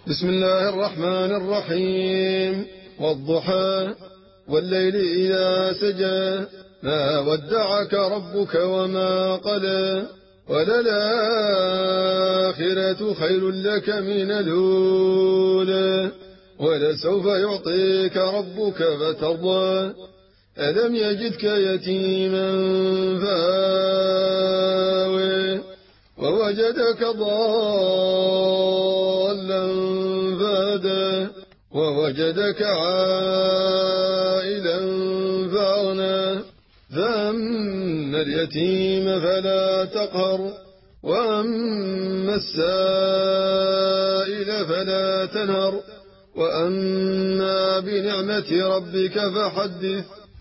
بسم الله الرحمن الرحيم. والضحى والليل إذا سجى ما ودعك ربك وما قلى وللآخرة خير لك من الأولى ولسوف يعطيك ربك فترضى ألم يجدك يتيما فآوى ووجدك ضالا فهدى ووجدك عائلا فأغنى فأما اليتيم فلا تقهر وأما السائل فلا تنهر وأما بنعمة ربك فحدث